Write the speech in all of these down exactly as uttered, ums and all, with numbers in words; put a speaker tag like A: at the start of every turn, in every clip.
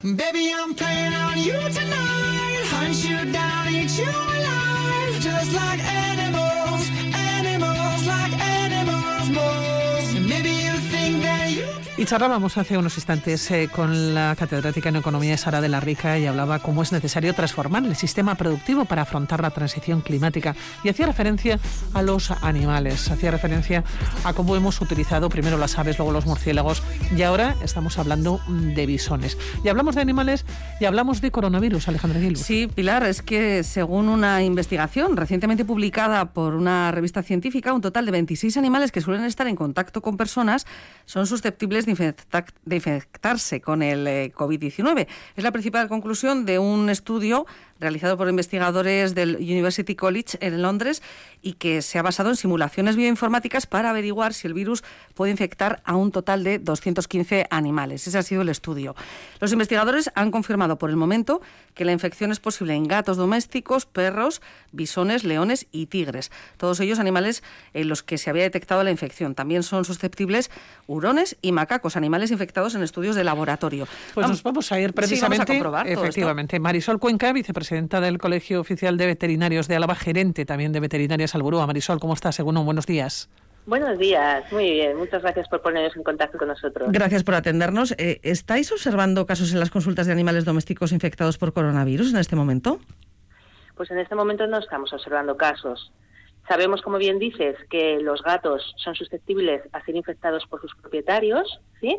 A: Baby, I'm playing on you tonight. Hunt you down, eat you alive. Just like animals, animals, like animals, moles. And maybe you think that you...
B: Y charlábamos hace unos instantes eh, con la catedrática en Economía Sara de la Rica y hablaba cómo es necesario transformar el sistema productivo para afrontar la transición climática. Y hacía referencia a los animales, hacía referencia a cómo hemos utilizado primero las aves, luego los murciélagos y ahora estamos hablando de bisones. Y hablamos de animales y hablamos de coronavirus, Alejandra Gil.
C: Sí, Pilar, es que según una investigación recientemente publicada por una revista científica, un total de veintiséis animales que suelen estar en contacto con personas son susceptibles de de infectarse con el eh, covid diecinueve. Es la principal conclusión de un estudio realizado por investigadores del University College en Londres y que se ha basado en simulaciones bioinformáticas para averiguar si el virus puede infectar a un total de doscientos quince animales. Ese ha sido el estudio. Los investigadores han confirmado por el momento que la infección es posible en gatos domésticos, perros, bisones, leones y tigres. Todos ellos animales en los que se había detectado la infección. También son susceptibles hurones y macacos, animales infectados en estudios de laboratorio.
B: Pues vamos, nos vamos a ir precisamente,
C: sí, vamos a comprobar
B: efectivamente. Marisol Cuenca, vicepresidenta del Colegio Oficial de Veterinarios de Álava, gerente también de Veterinarias Alburúa. Marisol, ¿cómo estás? Según buenos días.
D: Buenos días, muy bien. Muchas gracias por poneros en contacto con nosotros.
C: Gracias por atendernos. Eh, ¿Estáis observando casos en las consultas de animales domésticos infectados por coronavirus en este momento?
D: Pues en este momento no estamos observando casos. Sabemos, como bien dices, que los gatos son susceptibles a ser infectados por sus propietarios, ¿sí?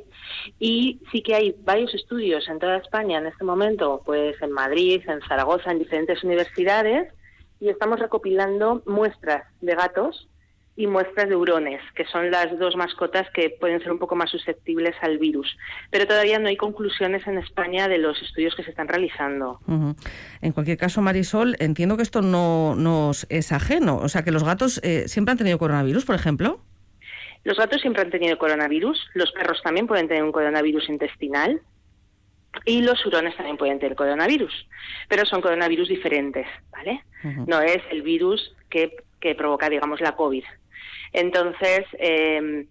D: Y sí que hay varios estudios en toda España en este momento, pues en Madrid, en Zaragoza, en diferentes universidades, y estamos recopilando muestras de gatos y muestras de hurones, que son las dos mascotas que pueden ser un poco más susceptibles al virus. Pero todavía no hay conclusiones en España de los estudios que se están realizando.
C: Uh-huh. En cualquier caso, Marisol, entiendo que esto no nos es ajeno. O sea, que los gatos eh, siempre han tenido coronavirus, por ejemplo.
D: Los gatos siempre han tenido coronavirus. Los perros también pueden tener un coronavirus intestinal. Y los hurones también pueden tener coronavirus. Pero son coronavirus diferentes, ¿vale? Uh-huh. No es el virus que, que provoca, digamos, la COVID. Entonces, eh,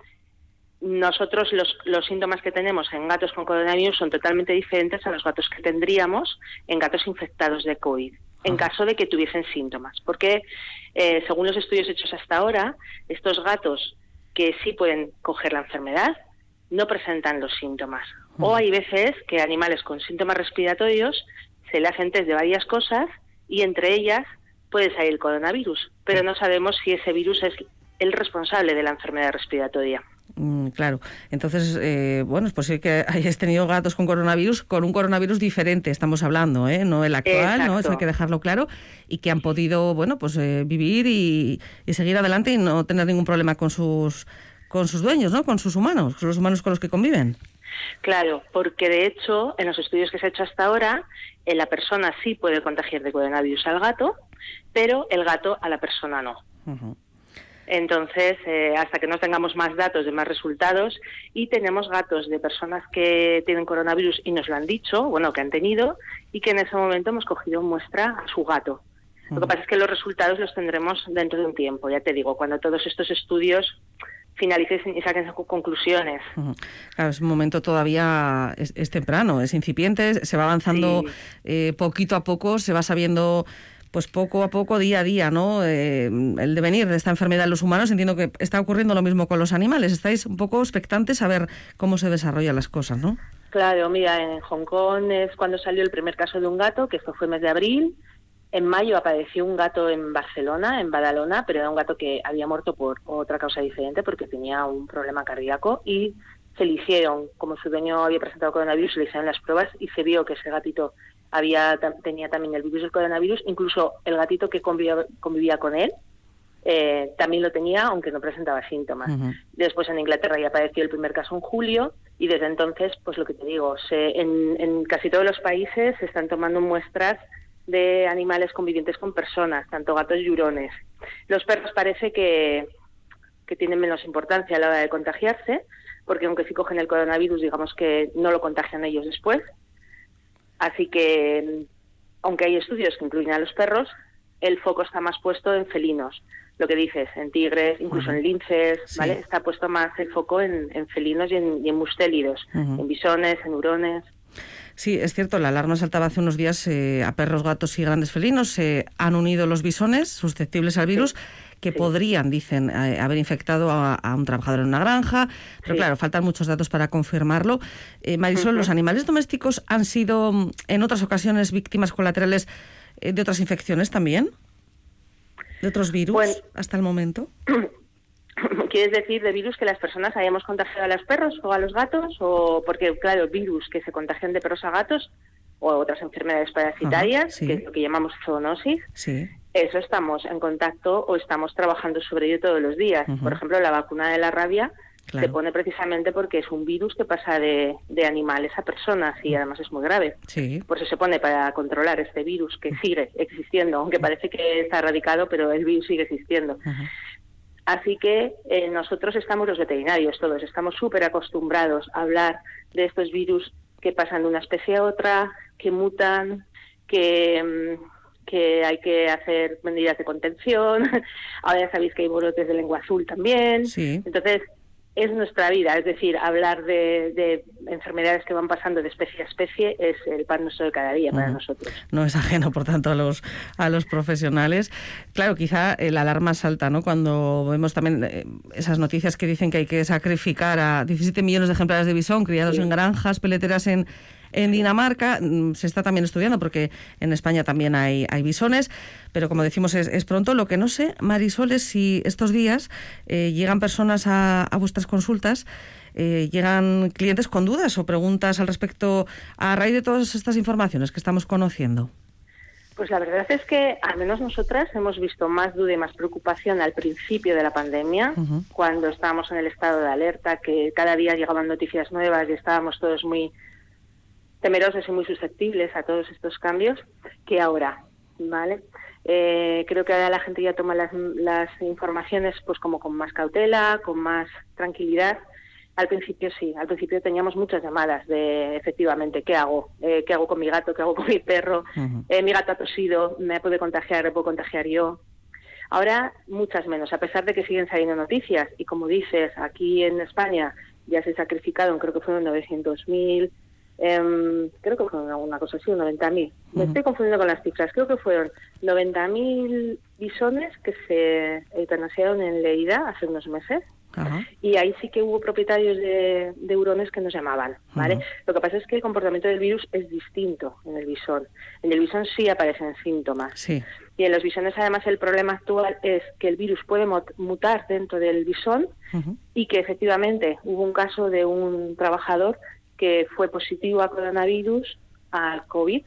D: nosotros los, los síntomas que tenemos en gatos con coronavirus son totalmente diferentes a los gatos que tendríamos en gatos infectados de COVID, en caso de que tuviesen síntomas. Porque, eh, según los estudios hechos hasta ahora, estos gatos que sí pueden coger la enfermedad no presentan los síntomas. O hay veces que animales con síntomas respiratorios se le hacen test de varias cosas y entre ellas puede salir el coronavirus, pero no sabemos si ese virus es el responsable de la enfermedad respiratoria.
C: Mm, claro. Entonces, eh, bueno, es posible que hayáis tenido gatos con coronavirus, con un coronavirus diferente, estamos hablando, ¿eh? No el actual,
D: Exacto.
C: ¿no? Eso hay que dejarlo claro. Y que han podido, bueno, pues eh, vivir y, y seguir adelante y no tener ningún problema con sus, con sus dueños, ¿no? Con sus humanos, con los humanos con los que conviven.
D: Claro, porque de hecho, en los estudios que se ha hecho hasta ahora, eh, la persona sí puede contagiar de coronavirus al gato, pero el gato a la persona no. Uh-huh. Entonces, eh, hasta que no tengamos más datos de más resultados, y tenemos gatos de personas que tienen coronavirus y nos lo han dicho, bueno, que han tenido, y que en ese momento hemos cogido muestra a su gato. Uh-huh. Lo que pasa es que los resultados los tendremos dentro de un tiempo, ya te digo, cuando todos estos estudios finalicen y saquen conclusiones.
C: Uh-huh. Claro, es un momento todavía, es, es temprano, es incipiente, se va avanzando sí. eh, poquito a poco, se va sabiendo... Pues poco a poco, día a día, ¿no? Eh, el devenir de esta enfermedad en los humanos. Entiendo que está ocurriendo lo mismo con los animales. Estáis un poco expectantes a ver cómo se desarrollan las cosas, ¿no?
D: Claro, mira, en Hong Kong es cuando salió el primer caso de un gato, que esto fue el mes de abril. En mayo apareció un gato en Barcelona, en Badalona, pero era un gato que había muerto por otra causa diferente, porque tenía un problema cardíaco, y se le hicieron, como su dueño había presentado coronavirus, se le hicieron las pruebas y se vio que ese gatito había tenía también el virus del coronavirus, incluso el gatito que convivía, convivía con él eh, también lo tenía, aunque no presentaba síntomas. Uh-huh. Después en Inglaterra ya apareció el primer caso en julio, y desde entonces, pues lo que te digo, se, en, en casi todos los países se están tomando muestras de animales convivientes con personas, tanto gatos y hurones. Los perros parece que, que tienen menos importancia a la hora de contagiarse, porque aunque sí cogen el coronavirus, digamos que no lo contagian ellos después. Así que, aunque hay estudios que incluyen a los perros, el foco está más puesto en felinos. Lo que dices, en tigres, incluso uh-huh. en linces, sí. ¿vale? Está puesto más el foco en, en felinos y en, y en mustélidos, uh-huh. en bisones, en hurones.
C: Sí, es cierto, la alarma saltaba hace unos días eh, a perros, gatos y grandes felinos. Se eh, han unido los bisones susceptibles al virus, sí. que sí. podrían, dicen, eh, haber infectado a, a un trabajador en una granja. Pero sí. claro, faltan muchos datos para confirmarlo. Eh, Marisol, uh-huh. ¿los animales domésticos han sido en otras ocasiones víctimas colaterales eh, de otras infecciones también? ¿De otros virus bueno, hasta el momento?
D: ¿Quieres decir de virus que las personas hayamos contagiado a los perros o a los gatos? O porque, claro, virus que se contagian de perros a gatos o otras enfermedades parasitarias, Ajá, sí. que es lo que llamamos zoonosis,
C: sí.
D: eso estamos en contacto o estamos trabajando sobre ello todos los días. Uh-huh. Por ejemplo, la vacuna de la rabia claro. se pone precisamente porque es un virus que pasa de, de animales a personas y además es muy grave.
C: Sí.
D: Por eso se pone para controlar este virus que sigue existiendo, aunque parece que está erradicado, pero el virus sigue existiendo. Uh-huh. Así que eh, nosotros estamos, los veterinarios todos, estamos súper acostumbrados a hablar de estos virus que pasan de una especie a otra, que mutan, que, que hay que hacer medidas de contención. Ahora ya sabéis que hay brotes de lengua azul también.
C: Sí.
D: Entonces, es nuestra vida, es decir, hablar de, de enfermedades que van pasando de especie a especie es el pan nuestro de cada día para uh-huh. nosotros.
C: No es ajeno, por tanto, a los a los profesionales. Claro, quizá el alarma salta, ¿no? Cuando vemos también eh, esas noticias que dicen que hay que sacrificar a diecisiete millones de ejemplares de bisón criados sí. en granjas peleteras en En Dinamarca. Se está también estudiando porque en España también hay, hay bisones, pero como decimos es, es pronto. Lo que no sé, Marisol, es si estos días eh, llegan personas a, a vuestras consultas, eh, llegan clientes con dudas o preguntas al respecto a raíz de todas estas informaciones que estamos conociendo.
D: Pues la verdad es que al menos nosotras hemos visto más duda y más preocupación al principio de la pandemia, uh-huh. cuando estábamos en el estado de alerta, que cada día llegaban noticias nuevas y estábamos todos muy temerosos y muy susceptibles a todos estos cambios, que ahora, ¿vale? Eh, creo que ahora la gente ya toma las, las informaciones pues como con más cautela, con más tranquilidad. Al principio sí, al principio teníamos muchas llamadas de, efectivamente, ¿qué hago? Eh, ¿Qué hago con mi gato? ¿Qué hago con mi perro? Uh-huh. Eh, mi gato ha tosido, ¿me puede contagiar? ¿Me puedo contagiar yo? Ahora muchas menos, a pesar de que siguen saliendo noticias. Y como dices, aquí en España ya se sacrificaron, creo que fueron novecientos mil, Um, creo que fueron alguna cosa así, noventa mil. Uh-huh. Me estoy confundiendo con las cifras. Creo que fueron noventa mil bisones que se eutanasiaron en Lleida hace unos meses. Uh-huh. Y ahí sí que hubo propietarios de, de hurones que nos llamaban, ¿vale? Uh-huh. Lo que pasa es que el comportamiento del virus es distinto en el bisón. En el bisón sí aparecen síntomas.
C: Sí.
D: Y en los bisones, además, el problema actual es que el virus puede mutar dentro del bisón uh-huh. y que efectivamente hubo un caso de un trabajador que fue positivo a coronavirus, al COVID,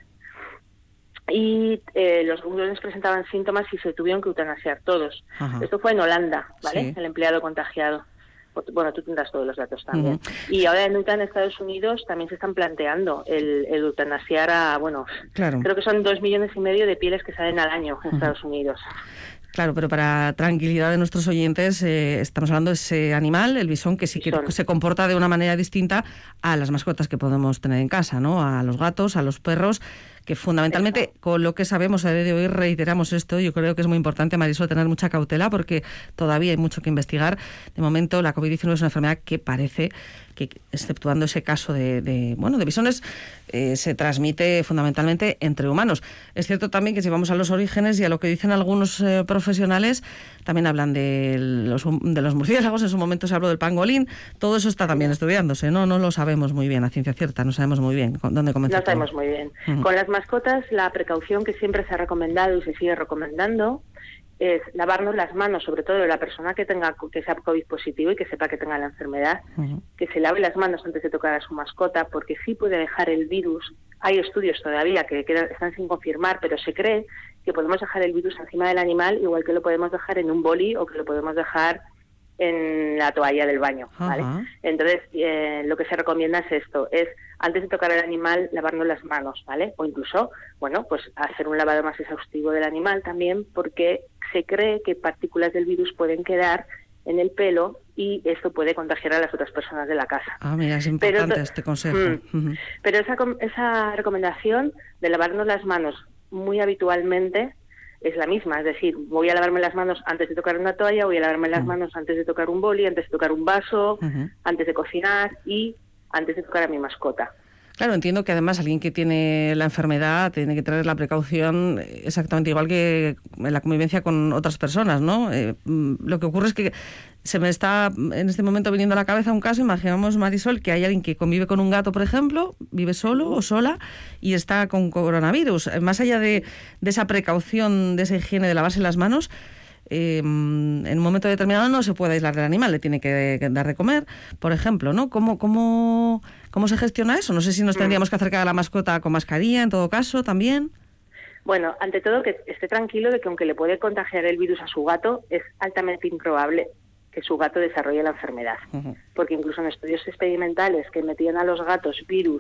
D: y eh, los hurones presentaban síntomas y se tuvieron que eutanasiar todos. Ajá. Esto fue en Holanda, ¿vale? Sí. El empleado contagiado. Bueno, tú tendrás todos los datos también. Uh-huh. Y ahora en Utah, en Estados Unidos, también se están planteando el, el eutanasiar a, bueno, claro. creo que son dos millones y medio de pieles que salen al año en uh-huh. Estados Unidos.
C: Claro, pero para tranquilidad de nuestros oyentes, eh, estamos hablando de ese animal, el bisón, que sí que bisón. se comporta de una manera distinta a las mascotas que podemos tener en casa, ¿no? A los gatos, a los perros, que fundamentalmente, Eso. con lo que sabemos a día de hoy, reiteramos esto. Yo creo que es muy importante, Marisol, tener mucha cautela porque todavía hay mucho que investigar. De momento, la covid diecinueve es una enfermedad que parece que, exceptuando ese caso de, de bueno, de bisones, eh, se transmite fundamentalmente entre humanos. Es cierto también que si vamos a los orígenes y a lo que dicen algunos eh, profesionales, también hablan de los, de los murciélagos, en su momento se habló del pangolín, todo eso está también estudiándose, ¿no? No lo sabemos muy bien, a ciencia cierta, no sabemos muy bien dónde comenzar.
D: No sabemos muy bien. Uh-huh. Con las mascotas, la precaución que siempre se ha recomendado y se sigue recomendando es lavarnos las manos, sobre todo la persona que tenga que sea COVID positivo y que sepa que tenga la enfermedad, uh-huh. que se lave las manos antes de tocar a su mascota, porque sí puede dejar el virus. Hay estudios todavía que quedan, están sin confirmar, pero se cree que podemos dejar el virus encima del animal, igual que lo podemos dejar en un boli o que lo podemos dejar en la toalla del baño, ¿vale? Uh-huh. Entonces, eh, lo que se recomienda es esto, es antes de tocar al animal, lavarnos las manos, ¿vale? O incluso, bueno, pues hacer un lavado más exhaustivo del animal también, porque se cree que partículas del virus pueden quedar en el pelo y esto puede contagiar a las otras personas de la casa.
C: Ah, mira, es importante pero, este consejo.
D: Mm, uh-huh. Pero esa, esa recomendación de lavarnos las manos muy habitualmente es la misma, es decir, voy a lavarme las manos antes de tocar una toalla, voy a lavarme las uh-huh. manos antes de tocar un boli, antes de tocar un vaso, uh-huh. antes de cocinar y antes de tocar a mi mascota.
C: Claro, entiendo que además alguien que tiene la enfermedad tiene que tener la precaución exactamente igual que en la convivencia con otras personas, ¿no? Eh, lo que ocurre es que se me está en este momento viniendo a la cabeza un caso, imaginamos, Marisol, que hay alguien que convive con un gato, por ejemplo, vive solo o sola y está con coronavirus. Más allá de, de esa precaución, de esa higiene de lavarse las manos, Eh, en un momento determinado no se puede aislar del animal, le tiene que, que dar de comer, por ejemplo, ¿no? ¿Cómo, cómo, ¿Cómo se gestiona eso? No sé si nos tendríamos que acercar a la mascota con mascarilla, en todo caso, también.
D: Bueno, ante todo que esté tranquilo de que aunque le puede contagiar el virus a su gato, es altamente improbable que su gato desarrolle la enfermedad. Uh-huh. Porque incluso en estudios experimentales que metían a los gatos virus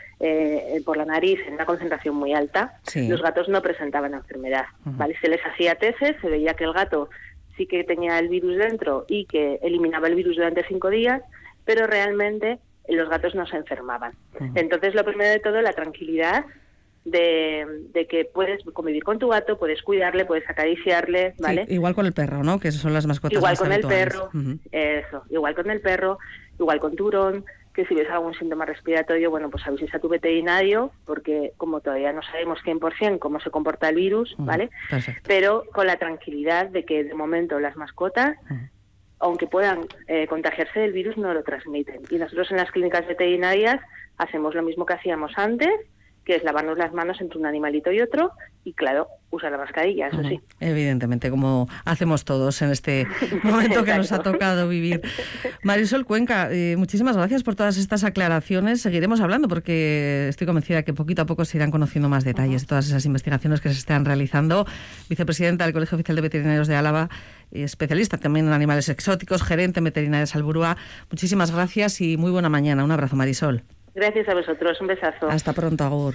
D: Eh, por la nariz en una concentración muy alta, sí. los gatos no presentaban enfermedad. Uh-huh. ¿Vale? Se les hacía testes, se veía que el gato sí que tenía el virus dentro y que eliminaba el virus durante cinco días, pero realmente los gatos no se enfermaban. Uh-huh. Entonces, lo primero de todo, la tranquilidad de, de que puedes convivir con tu gato, puedes cuidarle, puedes acariciarle, ¿vale?
C: Sí, igual con el perro, ¿no? Que son las mascotas
D: igual
C: más
D: con
C: habituales.
D: el perro, uh-huh. eso, igual con el perro, igual con tu hurón, que si ves algún síntoma respiratorio, bueno, pues avises a tu veterinario, porque como todavía no sabemos cien por ciento cómo se comporta el virus, ¿vale?
C: Uh-huh. Perfecto.
D: Pero con la tranquilidad de que de momento las mascotas, uh-huh. aunque puedan eh, contagiarse del virus, no lo transmiten. Y nosotros en las clínicas veterinarias hacemos lo mismo que hacíamos antes, que es lavarnos las manos entre un animalito y otro, y claro, usar la mascarilla, eso sí.
C: Evidentemente, como hacemos todos en este momento que nos ha tocado vivir. Marisol Cuenca, eh, muchísimas gracias por todas estas aclaraciones. Seguiremos hablando porque estoy convencida que poquito a poco se irán conociendo más detalles de todas esas investigaciones que se están realizando. Vicepresidenta del Colegio Oficial de Veterinarios de Álava, especialista también en animales exóticos, gerente en Veterinaria Salburua. Muchísimas gracias y muy buena mañana. Un abrazo, Marisol.
D: Gracias a vosotros, un besazo.
C: Hasta pronto, agur.